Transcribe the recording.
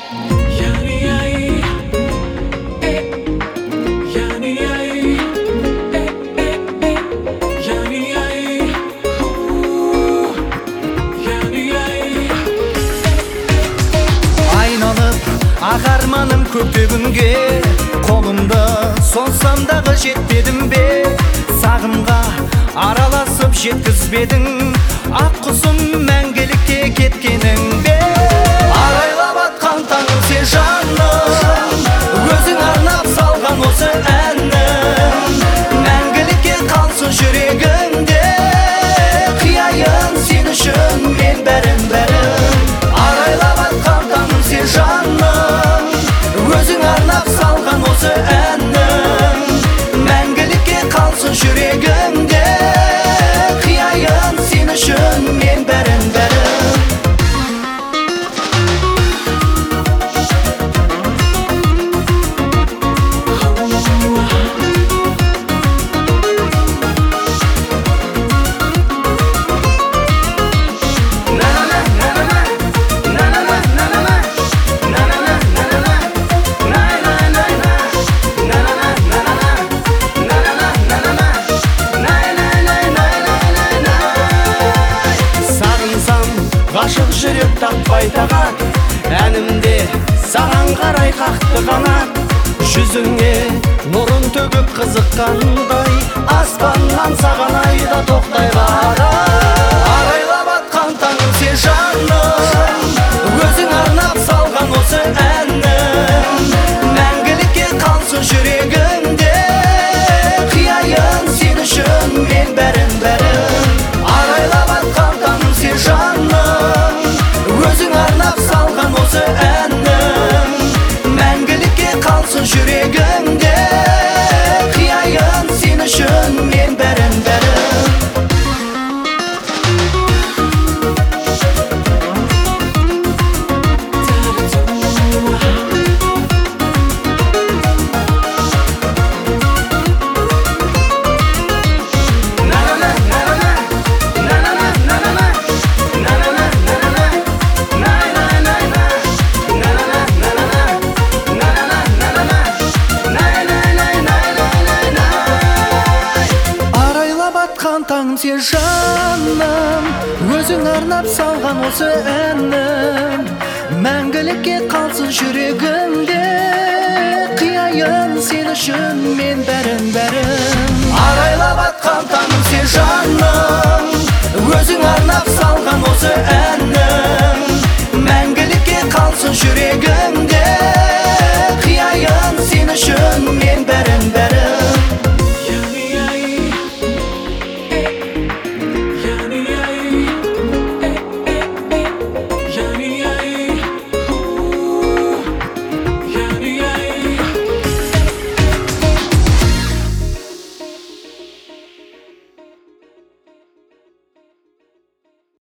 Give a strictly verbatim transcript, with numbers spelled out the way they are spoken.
Ағарманым көктегінге қолымды сонсам дағы жетпедім бе, сағымға араласып жеткізбедің, ақ құсым мәңгілікке кеткенің бе. Арайлап атқан таңым сен жаным, өзің арнап салған осы әнім, мәңгілікке қалсын жүрегімде, қияйын сен үшін мен бәрін бәрін. Арайлап атқан таңым сен жаным, өзің арнап салған осы әнім, мәңгілікке қалсын жүрегімде, қияйын сен үшін мен бәрін бәрін. Ғашық жүрек таппай тағат, әнімде саған қарай қақты қанат. Жүзіңе нұрын төгіп қызыққандай, аспаннан саған айда тоқтай қарай. Арайлап атқан таңым сен жаным, өзің арнап салған осы әнім, мәңгілікке қалсын жүрегімде, қияйын сен үшін мен бәрін бәрін. Арайлап атқан таңым сен жаным, өзің арнап салған осы әнім, мәңгілікке қалсын жүрегімде, қияйын сен үшін мен бәрін бәрін. Таңым сен жаным, өзің арнап салған осы әнім, мәңгілікке қалсын жүрегімде, қияйын сен үшін мен бәрін бәрін. Арайлап атқан таңым сен жаным, өзің арнап салған осы әнім,